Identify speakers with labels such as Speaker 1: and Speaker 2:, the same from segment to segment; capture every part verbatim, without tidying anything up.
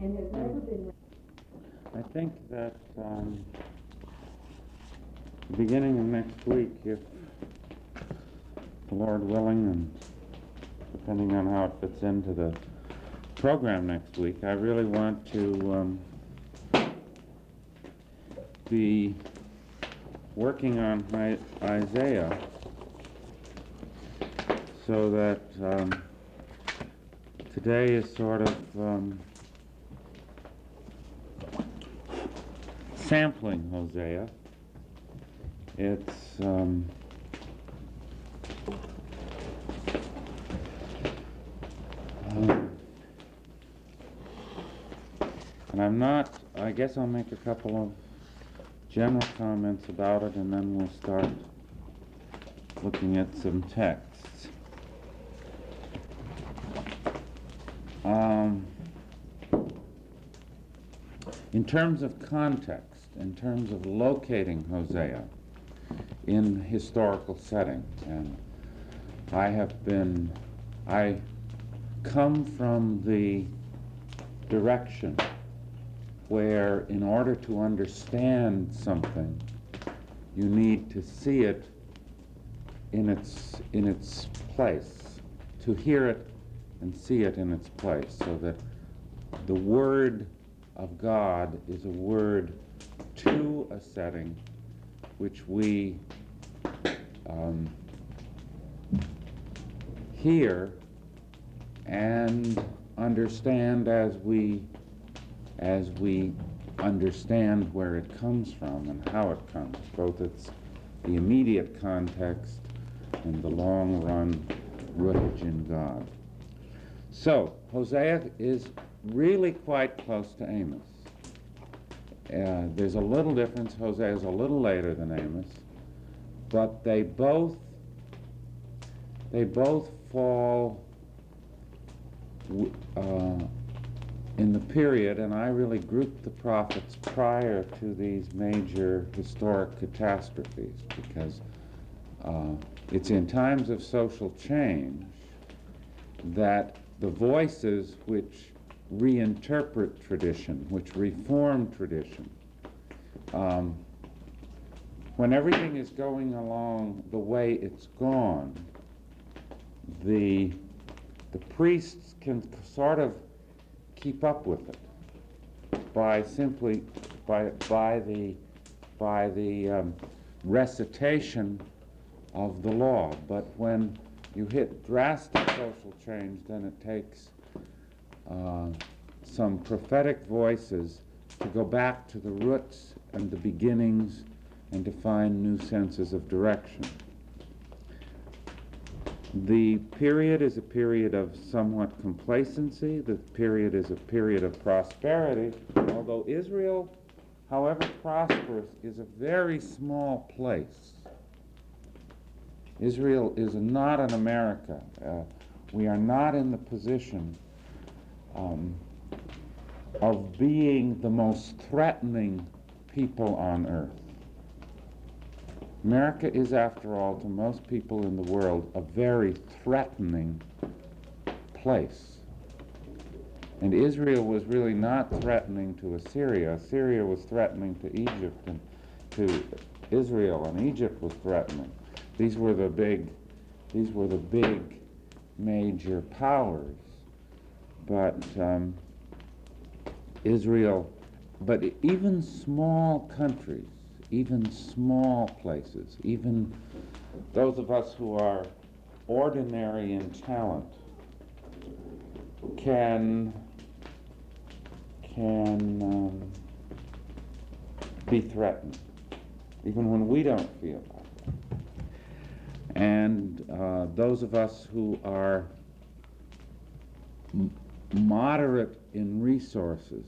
Speaker 1: and has never been.
Speaker 2: I think that um, beginning of next week, if the Lord willing, and depending on how it fits into the program next week, I really want to um, be working on I Isaiah so that um, today is sort of um, sampling Hosea. It's um, um, and I'm not, I guess I'll make a couple of general comments about it, and then we'll start looking at some texts. Um, in terms of context, in terms of locating Hosea in historical settings, and I have been, I come from the direction where in order to understand something, you need to see it in its, in its place, to hear it and see it in its place, so that the Word of God is a word to a setting which we um, hear and understand as we as we understand where it comes from and how it comes, both its the immediate context and the long run rootage in God. So Hosea is really quite close to Amos. Uh, there's a little difference. Hosea is a little later than Amos, but they both they both fall uh, in the period, and I really grouped the prophets prior to these major historic catastrophes, because uh, it's in times of social change that the voices which reinterpret tradition, which reform tradition, um, when everything is going along the way it's gone, the the priests can sort of keep up with it by simply by by the by the um, recitation of the law. But when you hit drastic social change, then it takes uh, some prophetic voices to go back to the roots and the beginnings and to find new senses of direction. The period is a period of somewhat complacency. The period is a period of prosperity, although Israel, however prosperous, is a very small place. Israel is not an America. Uh, we are not in the position um, of being the most threatening people on earth. America is, after all, to most people in the world, a very threatening place. And Israel was really not threatening to Assyria. Assyria was threatening to Egypt and to Israel, and Egypt was threatening. These were the big, these were the big major powers. But um, Israel, but even small countries, even small places, even those of us who are ordinary in talent can can um, be threatened, even when we don't feel like it. And uh, those of us who are m- moderate in resources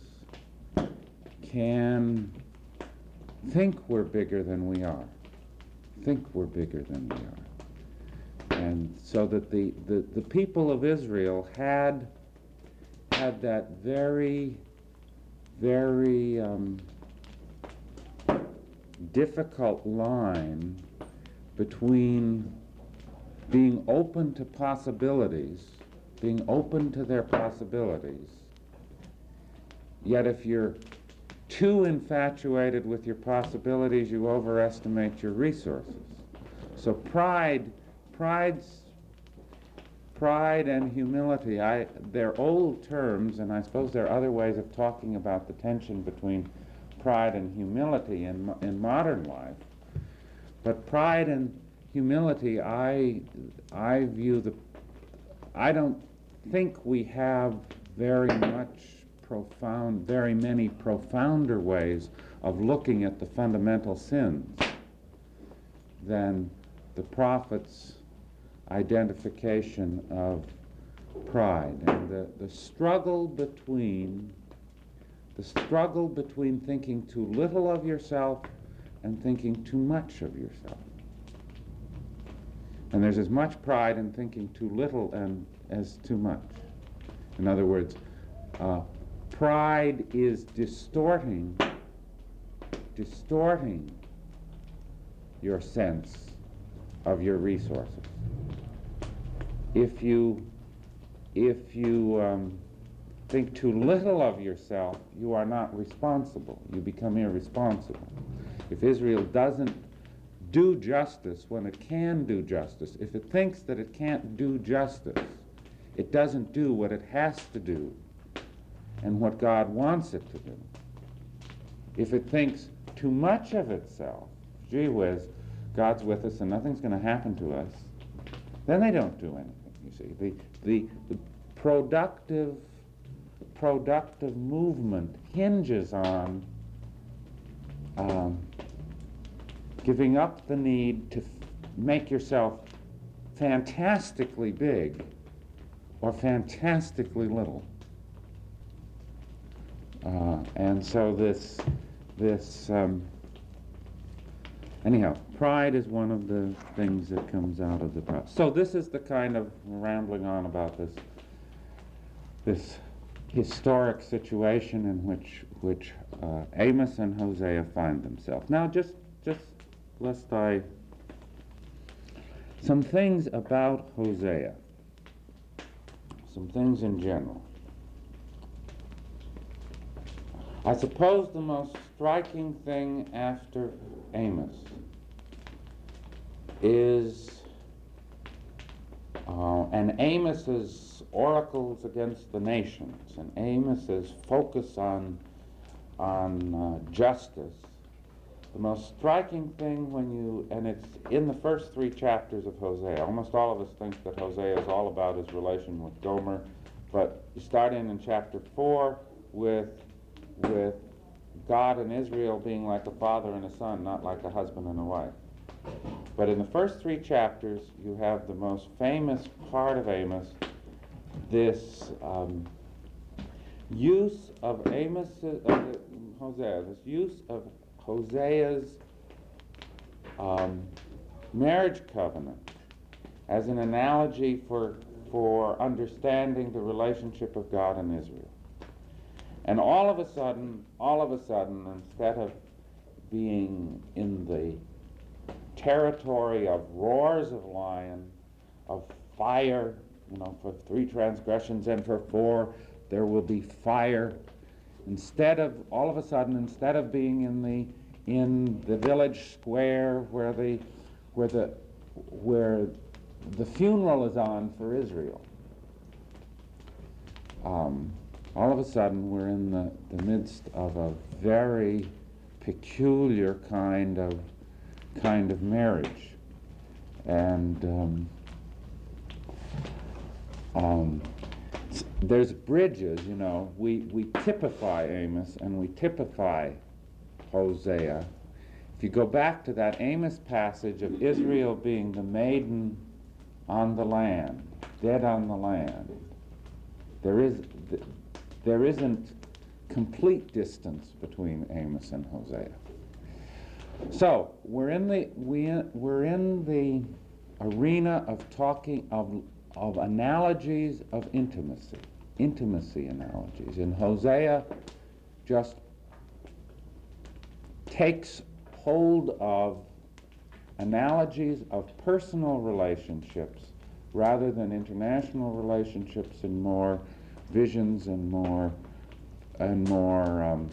Speaker 2: can think we're bigger than we are, think we're bigger than we are. And so that the, the, the people of Israel had, had that very, very um, difficult line between being open to possibilities, being open to their possibilities, yet if you're too infatuated with your possibilities, you overestimate your resources. So pride, pride's, pride and humility, I, they're old terms, and I suppose there are other ways of talking about the tension between pride and humility in, in modern life. But pride and humility, I, I view the, I don't think we have very much profound, very many profounder ways of looking at the fundamental sins than the prophet's identification of pride. And the, the struggle between, the struggle between thinking too little of yourself and thinking too much of yourself. And there's as much pride in thinking too little and as too much. In other words, uh, pride is distorting, distorting your sense of your resources. If you, if you um, think too little of yourself, you are not responsible. You become irresponsible. If Israel doesn't do justice when it can do justice, if it thinks that it can't do justice, it doesn't do what it has to do and what God wants it to do. If it thinks too much of itself, gee whiz, God's with us and nothing's going to happen to us, then they don't do anything, you see. The, the, the productive, productive movement hinges on um, giving up the need to f- make yourself fantastically big or fantastically little. Uh, and so this, this um, anyhow, pride is one of the things that comes out of the process. So this is the kind of rambling on about this, this historic situation in which, which uh, Amos and Hosea find themselves. Now, just, just lest I, some things about Hosea, some things in general. I suppose the most striking thing after Amos is, uh, and Amos's oracles against the nations, and Amos's focus on, on uh, justice. The most striking thing when you, and it's in the first three chapters of Hosea. Almost all of us think that Hosea is all about his relation with Gomer, but you start in in chapter four with with God and Israel being like a father and a son, not like a husband and a wife. But in the first three chapters, you have the most famous part of Amos, this um, use of Amos, uh, Hosea, this use of Hosea's um, marriage covenant as an analogy for, for understanding the relationship of God and Israel. And all of a sudden, all of a sudden, instead of being in the territory of roars of lion, of fire, you know, for three transgressions and for four, there will be fire. Instead of, all of a sudden, instead of being in the in the village square where the where the where the funeral is on for Israel, um, all of a sudden we're in the, the midst of a very peculiar kind of kind of marriage. And um, um, there's bridges, you know. We, we typify Amos and we typify Hosea. If you go back to that Amos passage of Israel being the maiden on the land, dead on the land, there is... There isn't complete distance between Amos and Hosea. So we're in the we we're in the arena of talking of of analogies of intimacy, intimacy analogies, and Hosea just takes hold of analogies of personal relationships rather than international relationships and more visions and more and more um,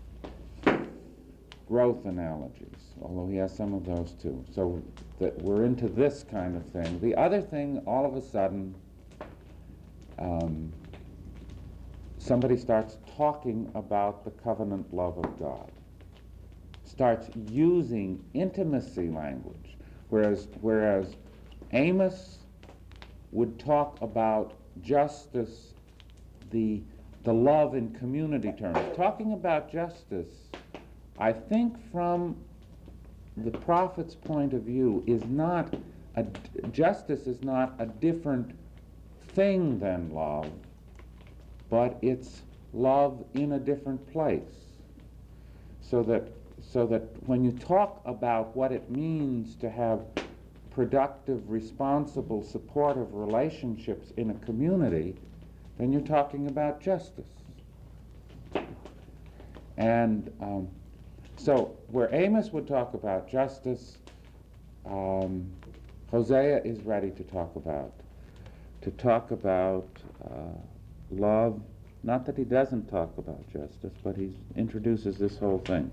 Speaker 2: growth analogies, although he has some of those too. So that we're into this kind of thing. The other thing, all of a sudden, um, somebody starts talking about the covenant love of God, starts using intimacy language, whereas whereas Amos would talk about justice, the the love in community terms. Talking about justice, I think from the prophet's point of view, is not a, justice is not a different thing than love, but it's love in a different place. So that so that when you talk about what it means to have productive, responsible, supportive relationships in a community, then you're talking about justice. And um, so where Amos would talk about justice, um, Hosea is ready to talk about to talk about uh, love. Not that he doesn't talk about justice, but he introduces this whole thing.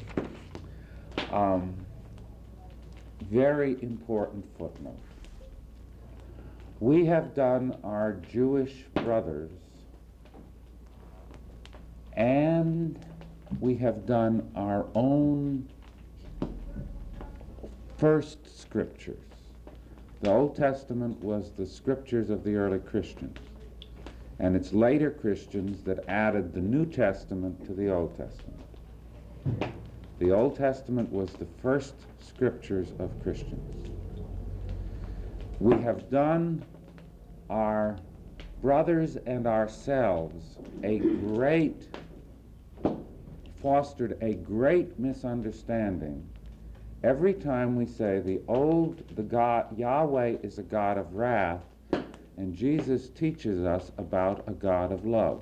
Speaker 2: Um, very important footnote. We have done our Jewish brothers, and we have done our own first scriptures. The Old Testament was the scriptures of the early Christians, and it's later Christians that added the New Testament to the Old Testament. The Old Testament was the first scriptures of Christians. We have done our brothers and ourselves a great, fostered a great misunderstanding every time we say the old, the God, Yahweh is a God of wrath, and Jesus teaches us about a God of love.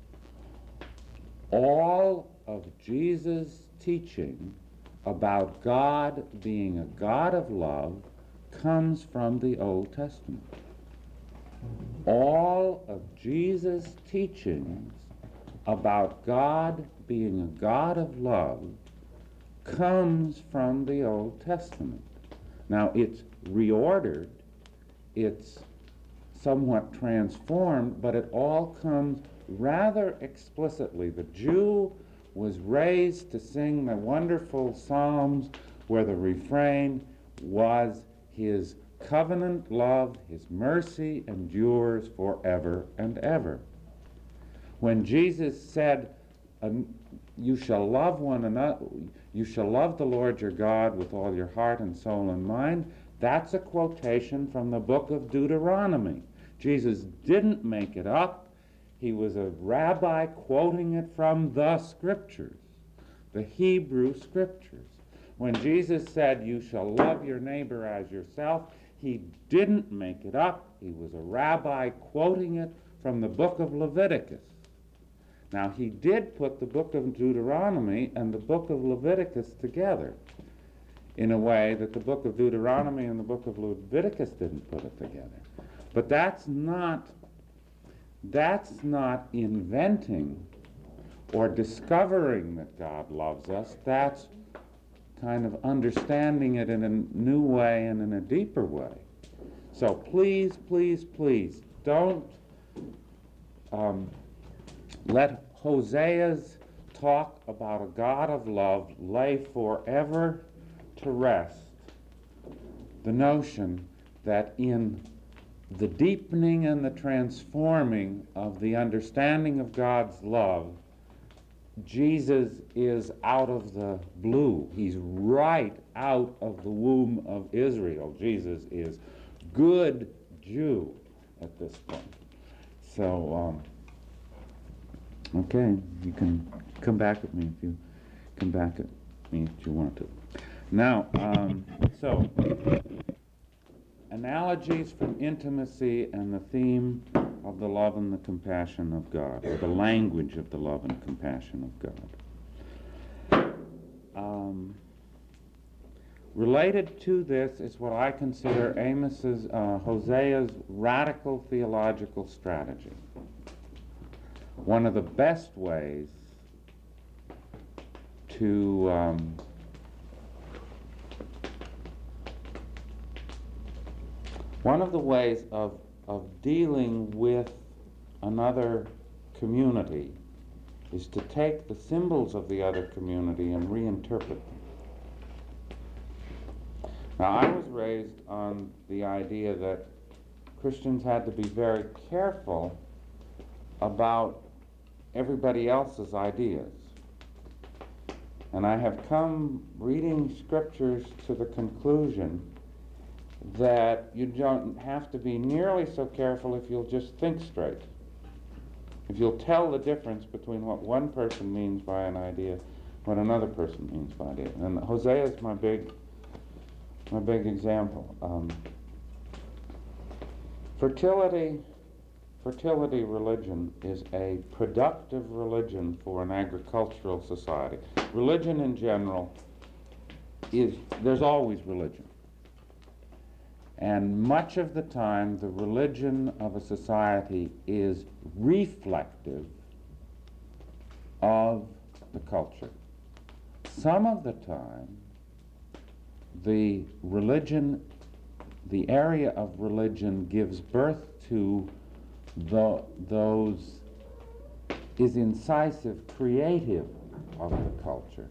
Speaker 2: All of Jesus' teaching about God being a God of love comes from the Old Testament. All of Jesus' teachings about God being a God of love comes from the Old Testament. Now, it's reordered, it's somewhat transformed, but it all comes rather explicitly. The Jew was raised to sing the wonderful psalms where the refrain was his covenant love, his mercy endures forever and ever. When Jesus said, um, you shall love one another, you shall love the Lord your God with all your heart and soul and mind, that's a quotation from the book of Deuteronomy. Jesus didn't make it up. He was a rabbi quoting it from the scriptures, the Hebrew scriptures. When Jesus said, you shall love your neighbor as yourself, he didn't make it up. He was a rabbi quoting it from the book of Leviticus. Now, he did put the book of Deuteronomy and the book of Leviticus together in a way that the book of Deuteronomy and the book of Leviticus didn't put it together. But that's not, that's not inventing or discovering that God loves us. That's kind of understanding it in a new way and in a deeper way. So please, please, please, don't um, let Hosea's talk about a God of love lay forever to rest the notion that in the deepening and the transforming of the understanding of God's love, Jesus is out of the blue. He's right out of the womb of Israel. Jesus is good Jew at this point. So, um, okay, you can come back at me if you come back at me if you want to. Now, um, so, analogies from intimacy and the theme of the love and the compassion of God, or the language of the love and compassion of God. Um, related to this is what I consider Amos's, uh, Hosea's radical theological strategy. one of the best ways to um, one of the ways of, of dealing with another community is to take the symbols of the other community and reinterpret them. Now, I was raised on the idea that Christians had to be very careful about everybody else's ideas. And I have come, reading scriptures, to the conclusion that you don't have to be nearly so careful if you'll just think straight. If you'll tell the difference between what one person means by an idea, what another person means by an idea. And Hosea is my big, my big example. Um, fertility, fertility religion is a productive religion for an agricultural society. Religion in general is, there's always religion. And much of the time, the religion of a society is reflective of the culture. Some of the time, the religion, the area of religion gives birth to the, those, is incisive, creative of the culture,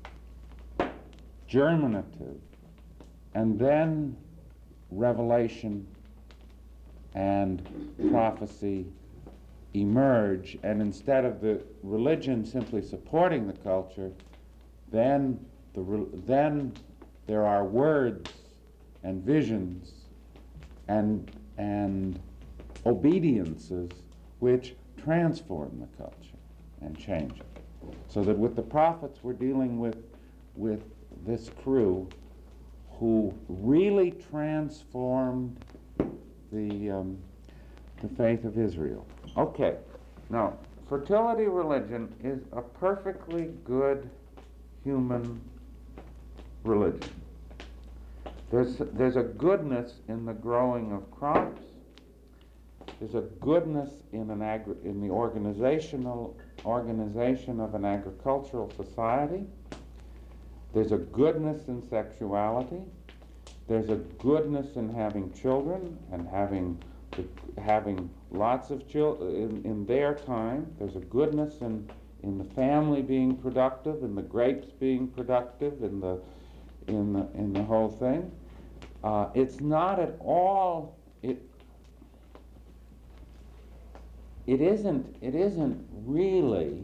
Speaker 2: germinative, and then revelation and prophecy emerge, and instead of the religion simply supporting the culture, then the re then there are words and visions and and obediences which transform the culture and change it. So that with the prophets we're dealing with with this crew who really transformed the, um, the faith of Israel. Okay, now, fertility religion is a perfectly good human religion. There's, there's a goodness in the growing of crops. There's a goodness in, an agri in the organizational organization of an agricultural society. There's a goodness in sexuality. There's a goodness in having children and having the, having lots of children in, in their time. There's a goodness in, in the family being productive, in the grapes being productive, in the, in the, in the whole thing. Uh, it's not at all, it, it isn't, it isn't really,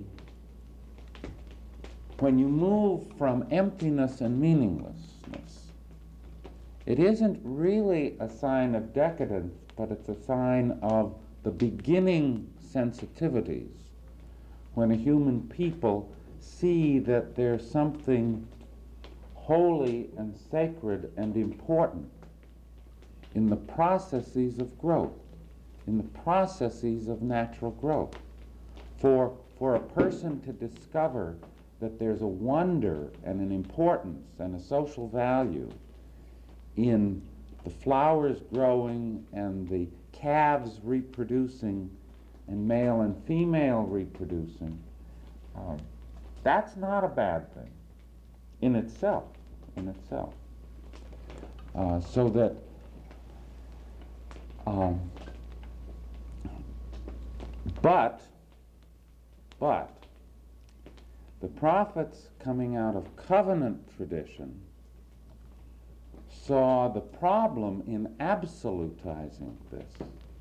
Speaker 2: when you move from emptiness and meaninglessness, it isn't really a sign of decadence, but it's a sign of the beginning sensitivities when a human people see that there's something holy and sacred and important in the processes of growth, in the processes of natural growth. For, for a person to discover that there's a wonder and an importance and a social value in the flowers growing and the calves reproducing and male and female reproducing, um, that's not a bad thing in itself, in itself. Uh, so that um, but, but, the prophets coming out of covenant tradition saw the problem in absolutizing this.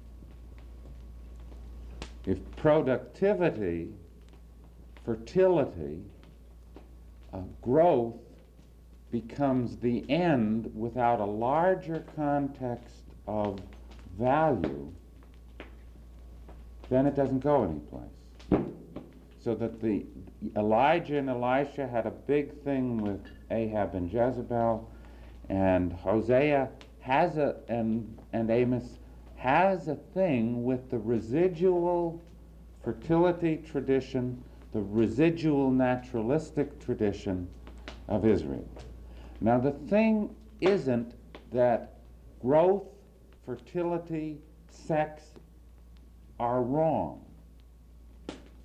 Speaker 2: If productivity, fertility, uh, growth becomes the end without a larger context of value, then it doesn't go anyplace. So that the Elijah and Elisha had a big thing with Ahab and Jezebel, and Hosea has a, and, and Amos has a thing with the residual fertility tradition, the residual naturalistic tradition of Israel. Now the thing isn't that growth, fertility, sex are wrong.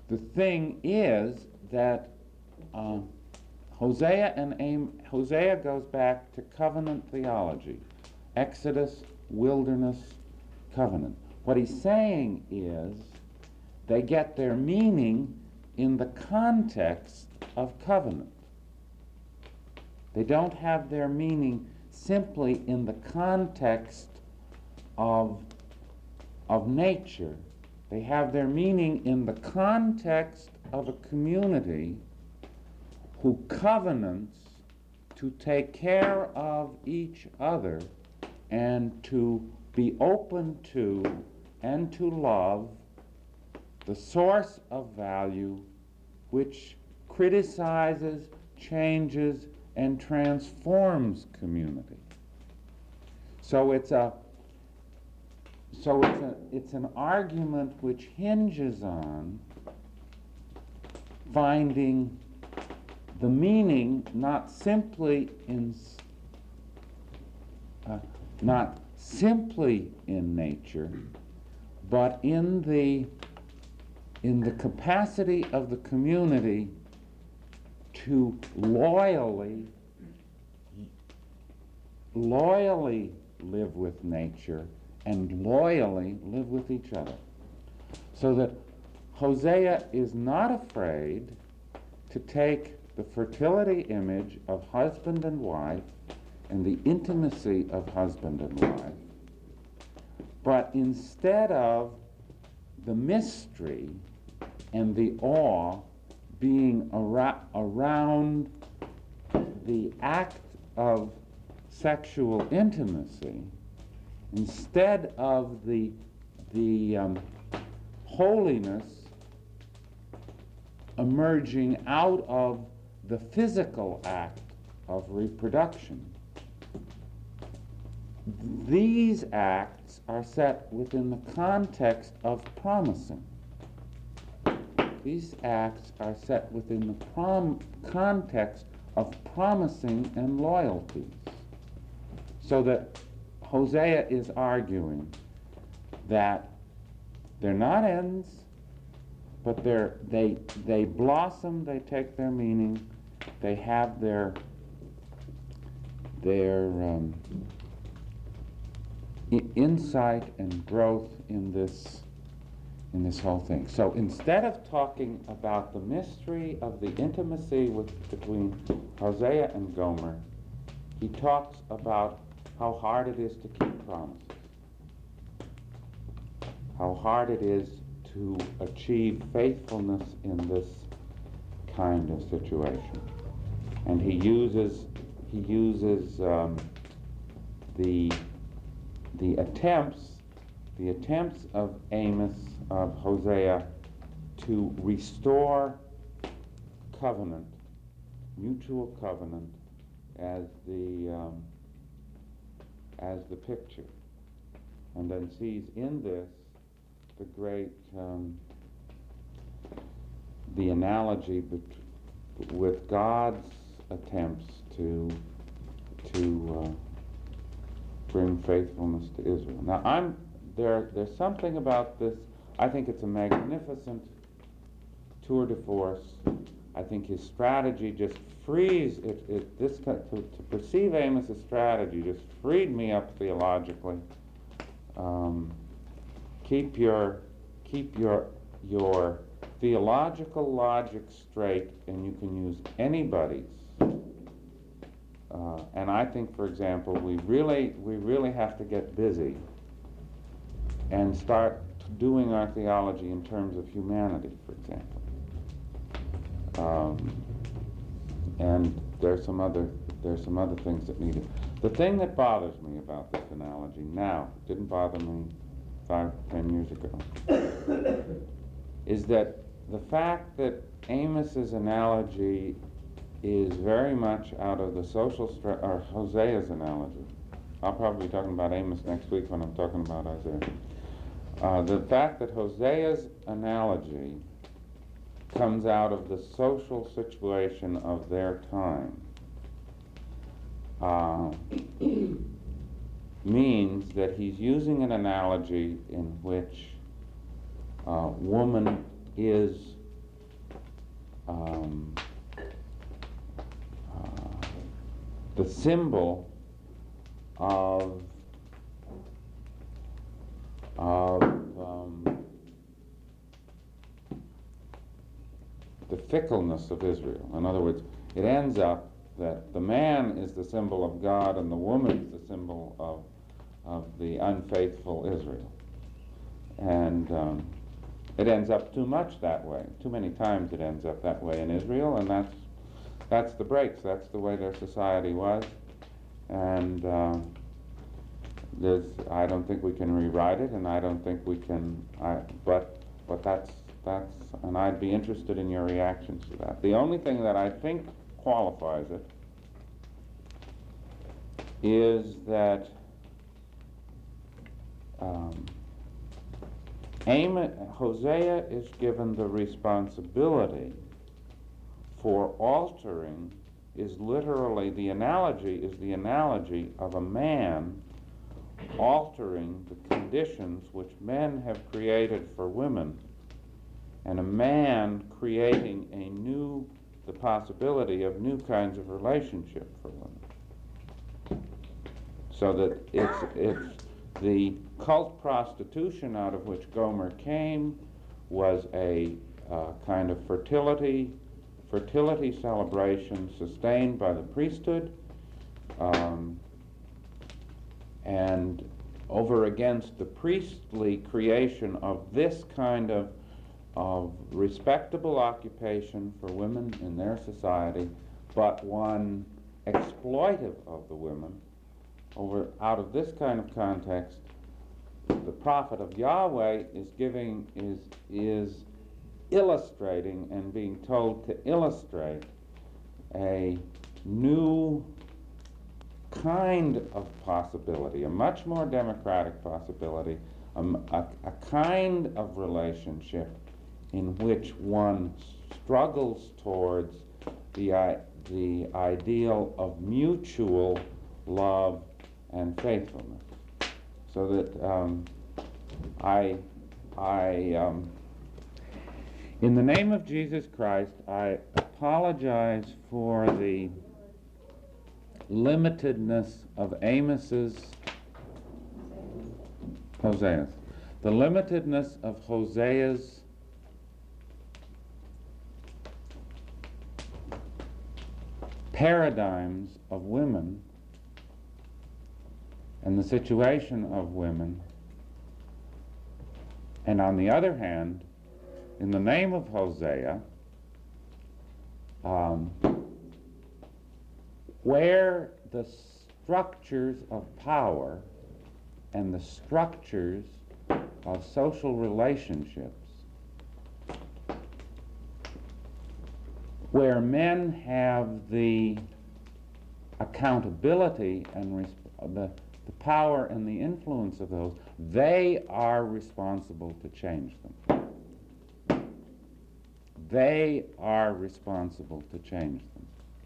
Speaker 2: the thing is that uh, Hosea and Am- Hosea goes back to covenant theology, Exodus, wilderness, covenant. What he's saying is they get their meaning in the context of covenant. They don't have their meaning simply in the context of, of nature. They have their meaning in the context of a community who covenants to take care of each other and to be open to and to love the source of value which criticizes, changes, and transforms community. So it's a so it's a it's an argument which hinges on finding the meaning not simply in uh, not simply in nature, but in the in the capacity of the community to loyally loyally live with nature and loyally live with each other. So that Hosea is not afraid to take the fertility image of husband and wife and the intimacy of husband and wife, but instead of the mystery and the awe being ara- around the act of sexual intimacy, instead of the, the um, holiness emerging out of the physical act of reproduction, these acts are set within the context of promising. These acts are set within the prom- context of promising and loyalties. So that Hosea is arguing that they're not ends, but they're, they, they blossom, they take their meaning, they have their, their um, I- insight and growth in this in this whole thing. So instead of talking about the mystery of the intimacy with, between Hosea and Gomer, he talks about how hard it is to keep promises, how hard it is to achieve faithfulness in this kind of situation. And he uses he uses um, the the attempts the attempts of Amos, of Hosea, to restore covenant, mutual covenant, as the um, as the picture, and then sees in this the great um, the analogy bet- with God's attempts to to uh, bring faithfulness to Israel. Now, I'm there. There's something about this. I think it's a magnificent tour de force. I think his strategy just frees it. it this to, to perceive Amos's strategy just freed me up theologically. Um, keep your keep your your theological logic straight, and you can use anybody's. Uh, and I think, for example, we really we really have to get busy and start doing our theology in terms of humanity, for example. Um, and there's some other there's some other things that need it. The thing that bothers me about this analogy now, didn't bother me five, ten years ago, is that the fact that Amos's analogy is very much out of the social stra- or Hosea's analogy. I'll probably be talking about Amos next week when I'm talking about Isaiah. Uh, the fact that Hosea's analogy comes out of the social situation of their time uh, means that he's using an analogy in which uh, woman is um, uh, the symbol of of um, the fickleness of Israel. In other words, it ends up that the man is the symbol of God and the woman is the symbol of of the unfaithful Israel. And um, it ends up too much that way. Too many times it ends up that way in Israel, and that's that's the breaks. That's the way their society was. And uh, there's, I don't think we can rewrite it, and I don't think we can. I, but but that's that's, and I'd be interested in your reactions to that. The only thing that I think qualifies it is that um, Amos, Hosea is given the responsibility for altering. Is literally, the analogy is the analogy of a man altering the conditions which men have created for women, and a man creating a new, the possibility of new kinds of relationship for women. So that it's, it's the cult prostitution out of which Gomer came was a uh, kind of fertility fertility celebration sustained by the priesthood, um, and over against the priestly creation of this kind of, of respectable occupation for women in their society, but one exploitive of the women. Over out of this kind of context, the prophet of Yahweh is giving is is illustrating and being told to illustrate a new kind of possibility, a much more democratic possibility, a, a, a kind of relationship in which one struggles towards the, I, the ideal of mutual love and faithfulness. So that um, I, I um, in the name of Jesus Christ, I apologize for the limitedness of Amos's, Hosea's, the limitedness of Hosea's paradigms of women and the situation of women, and on the other hand, in the name of Hosea, um, where the structures of power and the structures of social relationships, where men have the accountability and resp- the, the power and the influence of those, they are responsible to change them. They are responsible to change them.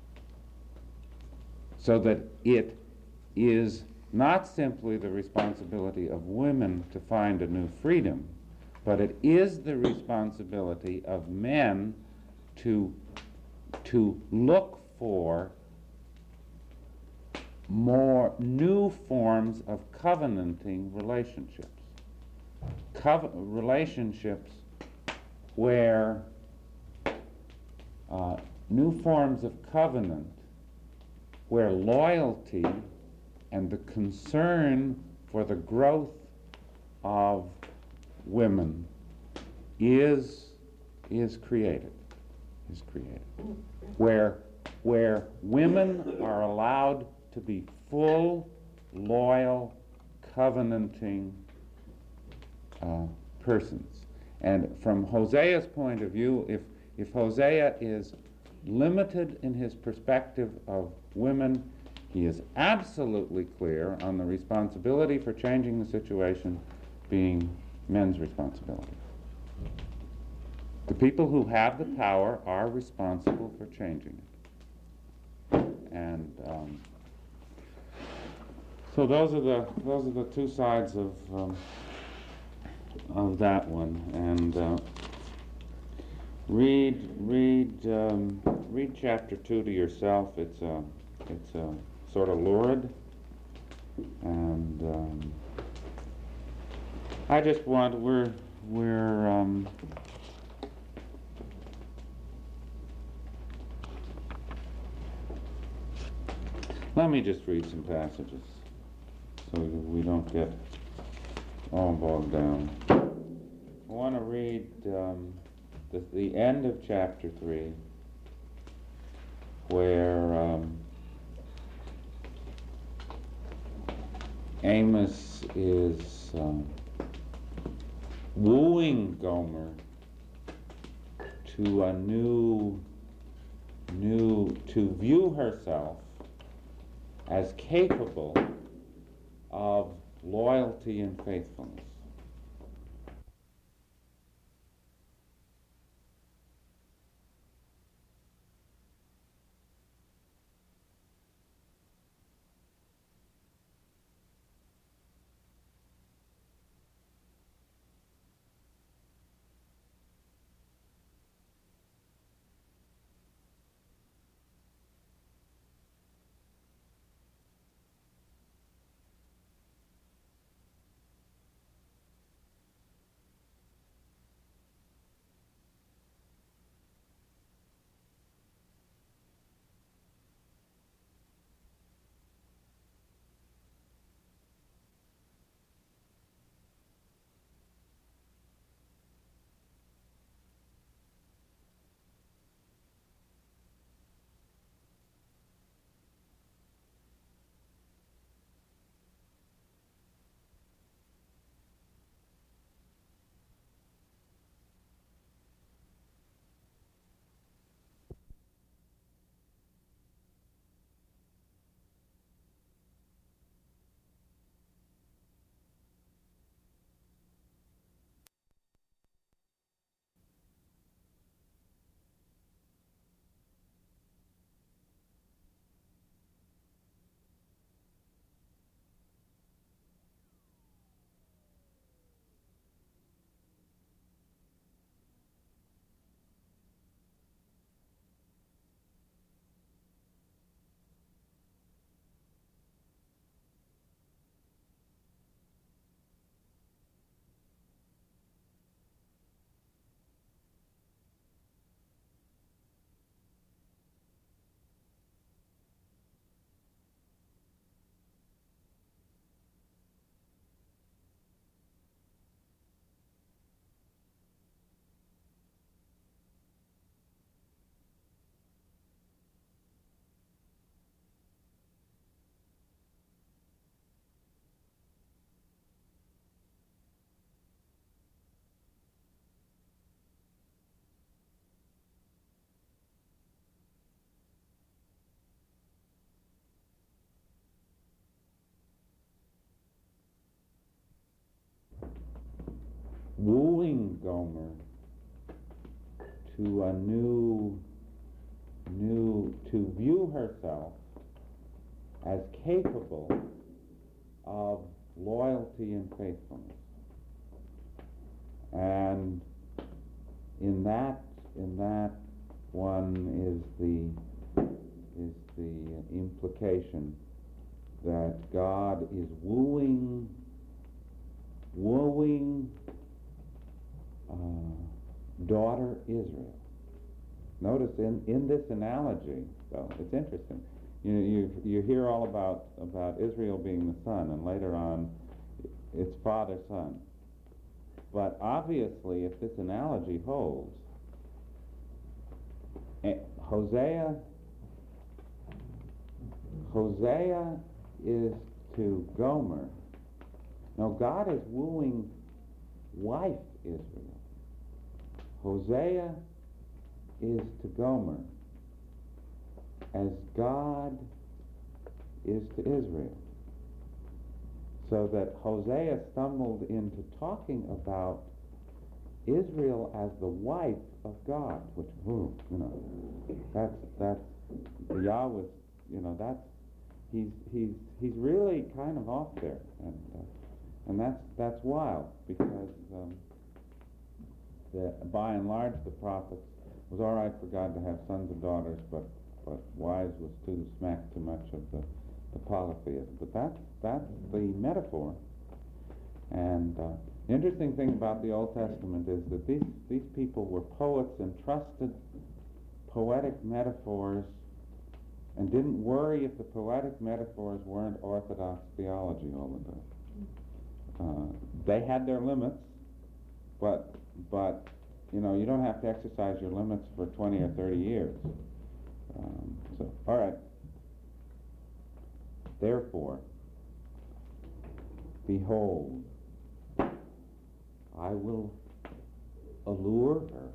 Speaker 2: So that it is not simply the responsibility of women to find a new freedom, but it is the responsibility of men to, to look for more new forms of covenanting relationships. Cove- relationships where uh, new forms of covenant where loyalty and the concern for the growth of women is is created, is created, where where women are allowed to be full, loyal, covenanting uh, persons. And from Hosea's point of view, if if Hosea is limited in his perspective of women, he is absolutely clear on the responsibility for changing the situation being men's responsibility. The people who have the power are responsible for changing it. And um, so those are the those are the two sides of um, of that one. And uh, Read, read, um, read chapter two to yourself. It's a, it's a sort of lurid, and um, I just want we're we're um, let me just read some passages so we don't get all bogged down. I want to read um, the, the end of chapter three, where um, Amos is um, wooing Gomer to a new, new, to view herself as capable of loyalty and faithfulness. Wooing Gomer to a new, new, to view herself as capable of loyalty and faithfulness. And in that, in that one is the, is the implication that God is wooing, wooing uh, daughter Israel. Notice in, in this analogy, though, it's interesting. You know, you you hear all about about Israel being the son, and later on, it's father son. But obviously, if this analogy holds, eh, Hosea, Hosea is to Gomer. Now God is wooing wife Israel. Hosea is to Gomer as God is to Israel. So that Hosea stumbled into talking about Israel as the wife of God, which, ooh, you know, that's, that's, Yahweh, you know, that's, he's, he's, he's really kind of off there. And, uh, and that's, that's wild, because um, the, by and large the prophets was all right for God to have sons and daughters, but, but wives was too smack too much of the, the polytheism. But that's, that's the metaphor. And uh, the interesting thing about the Old Testament is that these, these people were poets and trusted poetic metaphors and didn't worry if the poetic metaphors weren't orthodox theology all the time. Uh, they had their limits, but, but you know, you don't have to exercise your limits for twenty or thirty years. Um, so, all right. Therefore, behold, I will allure her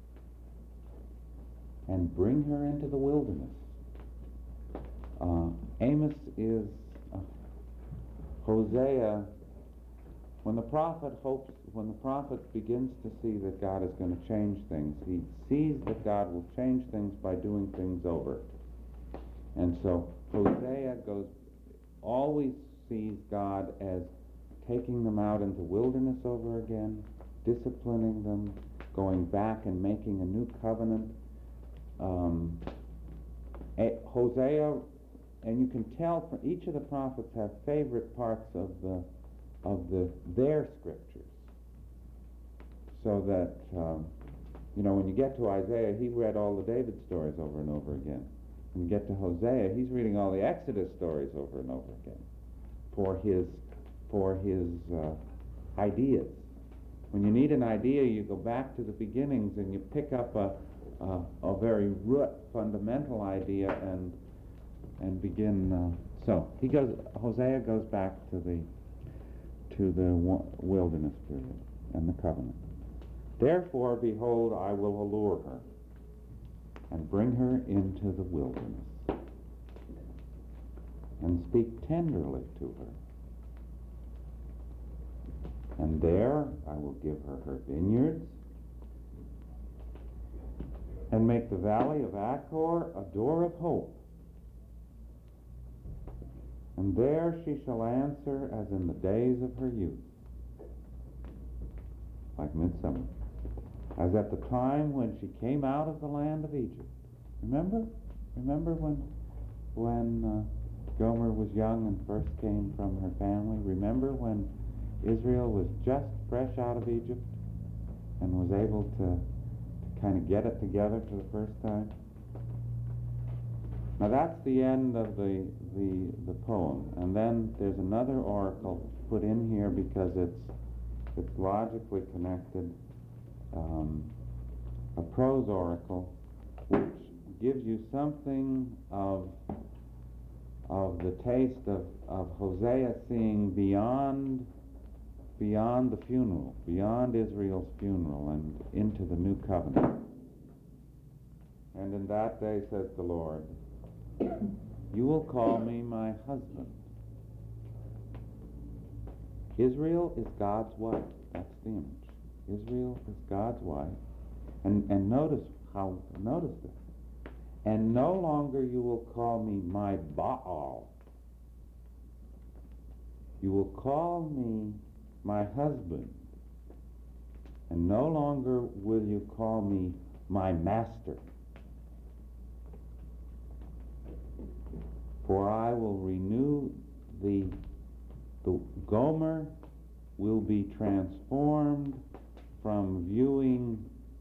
Speaker 2: and bring her into the wilderness. Uh, Amos is uh, Hosea. When the prophet hopes, when the prophet begins to see that God is going to change things, he sees that God will change things by doing things over. And so Hosea goes, always sees God as taking them out into wilderness over again, disciplining them, going back and making a new covenant. Um, Hosea, and you can tell from each of the prophets have favorite parts of the of the their scriptures, so that um, you know, when you get to Isaiah, he read all the David stories over and over again. When you get to Hosea, he's reading all the Exodus stories over and over again for his for his uh, ideas. When you need an idea, you go back to the beginnings and you pick up a a, a very root fundamental idea and and begin. Uh, so he goes. Hosea goes back to the to the wilderness period and the covenant. Therefore, behold, I will allure her and bring her into the wilderness and speak tenderly to her. And there I will give her her vineyards and make the valley of Achor a door of hope. And there she shall answer as in the days of her youth, like midsummer, as at the time when she came out of the land of Egypt. Remember? Remember when when uh, Gomer was young and first came from her family? Remember when Israel was just fresh out of Egypt and was able to, to kind of get it together for the first time? Now that's the end of the, the the poem, and then there's another oracle put in here because it's it's logically connected, um, a prose oracle, which gives you something of of the taste of, of Hosea seeing beyond beyond the funeral, beyond Israel's funeral, and into the new covenant. And in that day, says the Lord, you will call me my husband. Israel is God's wife. That's the image. Israel is God's wife. And and notice how, notice this. And no longer you will call me my Baal. You will call me my husband. And no longer will you call me my master. For I will renew the, the Gomer will be transformed from viewing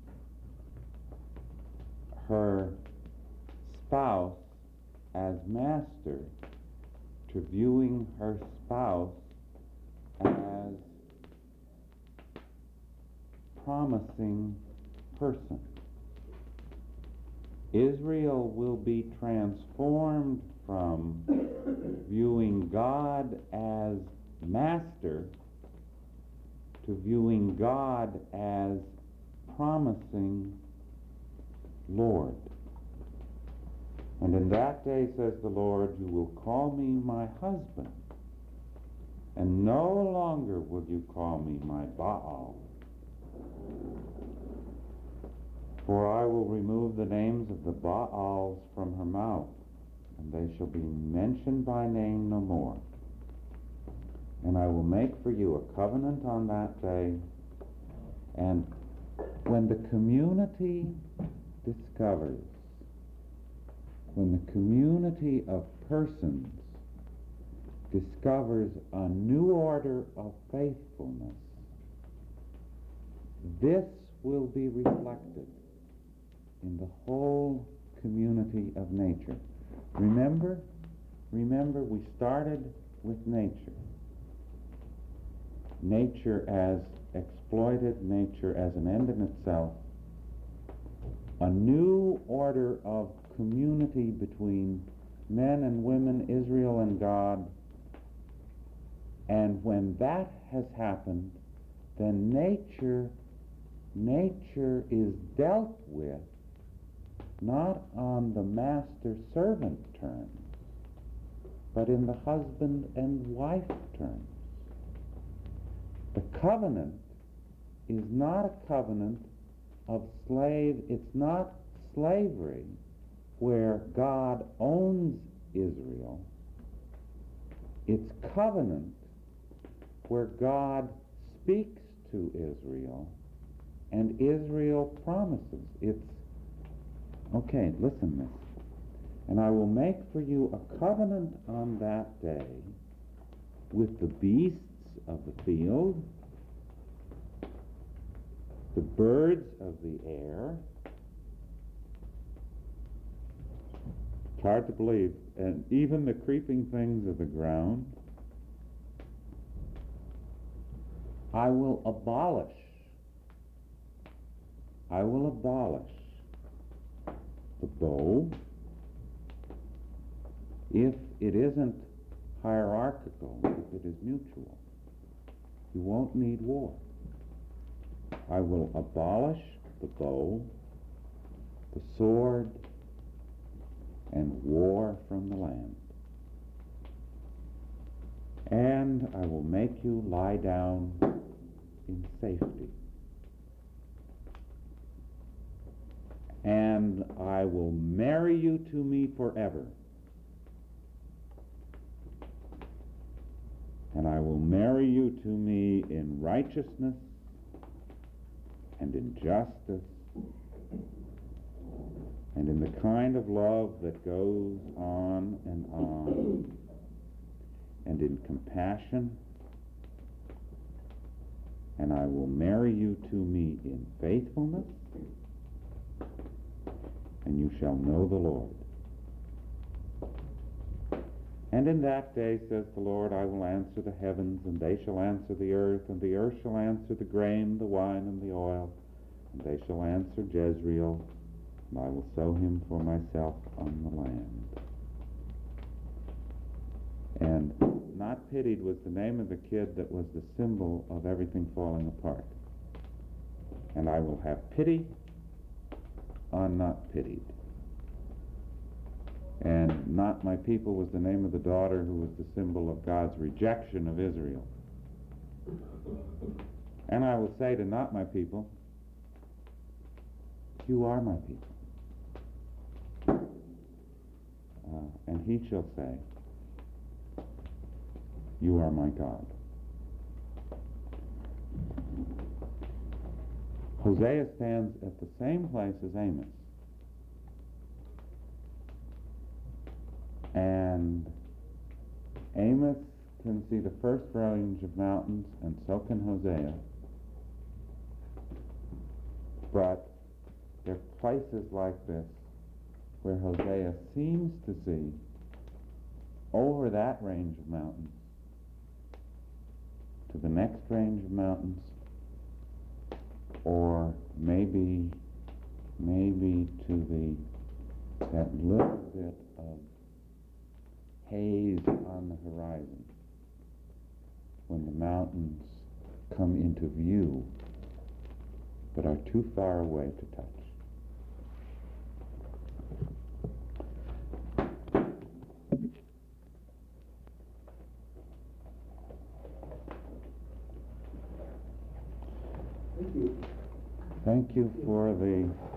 Speaker 2: her spouse as master to viewing her spouse as promising person. Israel will be transformed from viewing God as master to viewing God as promising Lord. And in that day, says the Lord, you will call me my husband, and no longer will you call me my Baal. For I will remove the names of the Baals from her mouth, and they shall be mentioned by name no more. And I will make for you a covenant on that day, and when the community discovers, when the community of persons discovers a new order of faithfulness, this will be reflected in the whole community of nature. Remember, remember we started with nature. Nature as exploited, nature as an end in itself. A new order of community between men and women, Israel and God. And when that has happened, then nature, nature is dealt with not on the master-servant terms, but in the husband and wife terms. The covenant is not a covenant of slave, it's not slavery where God owns Israel. It's covenant where God speaks to Israel and Israel promises. It's, okay, listen this. And I will make for you a covenant on that day with the beasts of the field, the birds of the air. It's hard to believe. And even the creeping things of the ground. I will abolish, I will abolish the bow if it isn't hierarchical, if it is mutual. You won't need war. I will abolish the bow, the sword, and war from the land. And I will make you lie down in safety. And I will marry you to me forever. And I will marry you to me in righteousness and in justice and in the kind of love that goes on and on, and in compassion. And I will marry you to me in faithfulness, and you shall know the Lord. And in that day, says the Lord, I will answer the heavens, and they shall answer the earth, and the earth shall answer the grain, the wine, and the oil, and they shall answer Jezreel, and I will sow him for myself on the land. And Not Pitied was the name of the kid that was the symbol of everything falling apart. And I will have pity on Not Pitied. And Not My People was the name of the daughter who was the symbol of God's rejection of Israel. And I will say to Not My People, you are my people. Uh, and he shall say, you are my God. Hosea stands at the same place as Amos. And Amos can see the first range of mountains, and so can Hosea. But there are places like this where Hosea seems to see over that range of mountains to the next range of mountains, or maybe maybe to the that little bit of haze on the horizon when the mountains come into view but are too far away to touch.
Speaker 1: Thank you.
Speaker 2: Thank you for the